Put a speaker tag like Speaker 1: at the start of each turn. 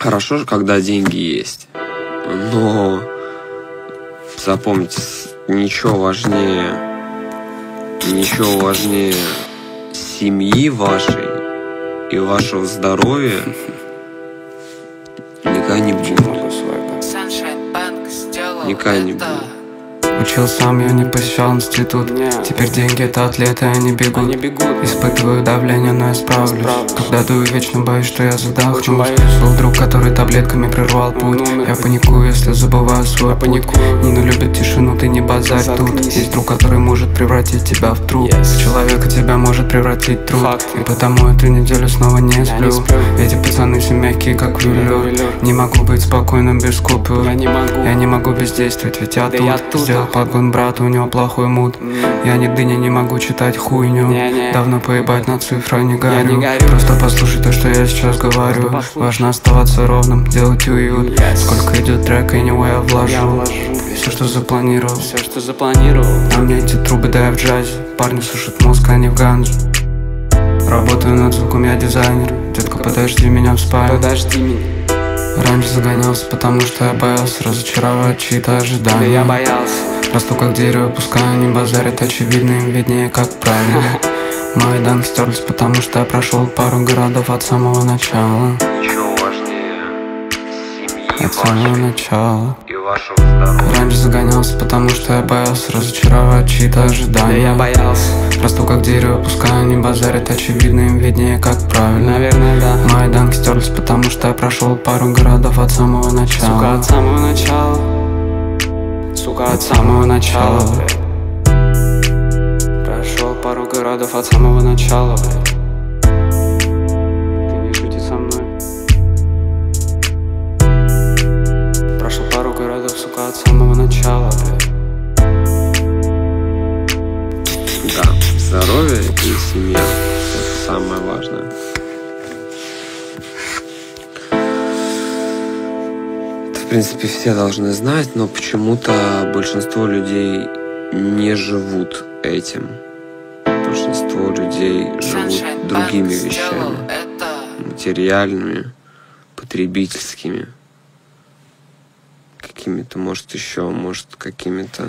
Speaker 1: Хорошо, когда деньги есть. Но запомните, ничего важнее семьи вашей и вашего здоровья никогда не будет. Никогда не будет.
Speaker 2: Учил сам, я не посещал институт. Теперь деньги — это атлеты, они бегут. Испытываю давление, но я справлюсь. Когда дую, вечно боюсь, что я задохнусь. Был друг, который таблетками прервал путь. Я паникую, если забываю свой путь. Нина любит тишину, ты не базарь тут. Есть друг, который может превратить тебя в труп. Человека тебя может превратить в труп. И потому эту неделю снова не сплю. Эти пацаны все мягкие, как велюр. Не могу быть спокойным без купюр. Я не могу бездействовать, ведь я тут. Сделал подгон брату, у него плохой муд. Я нигде не могу читать хуйню. Давно поебать на цифры, не горю. Просто послушай то, что я сейчас говорю. Важно оставаться ровным, делать уют. Сколько идет трек, anyway, я вложу все, что запланировал. А мне эти трубы, да я в джазе. Парни сушат мозг, а не в ганже. Работаю над звуком, я дизайнер. Детка, подожди меня в спальне. Раньше загонялся, потому что я боялся разочаровать чьи-то ожидания.
Speaker 3: Я боялся.
Speaker 2: Расту как дерево, пускай они базарят, очевидно им виднее, как правильно. Мои данные стерлись, потому что я прошел пару городов от самого начала.
Speaker 1: Ничего важнее семьи
Speaker 2: От самого начала.
Speaker 1: и вашего здоровья.
Speaker 2: Раньше загонялся, потому что я боялся разочаровать чьи-то ожидания.
Speaker 3: Я боялся.
Speaker 2: Расту как дерево, пускай они базарят, очевидно им виднее, как правильно.
Speaker 3: Наверное, да.
Speaker 2: Мои данные стерлись, потому что я прошел пару городов от самого начала.
Speaker 3: Сука, от самого начала. Сука,
Speaker 2: От самого начала, блядь.
Speaker 3: Прошел пару городов от самого начала, блядь. Ты не шути со мной. Прошел пару городов, сука, от самого начала, блядь.
Speaker 1: Да, здоровье и семья — это самое важное. Это, в принципе, все должны знать, но почему-то большинство людей не живут этим. Большинство людей живут другими вещами, материальными, потребительскими, какими-то, может, какими-то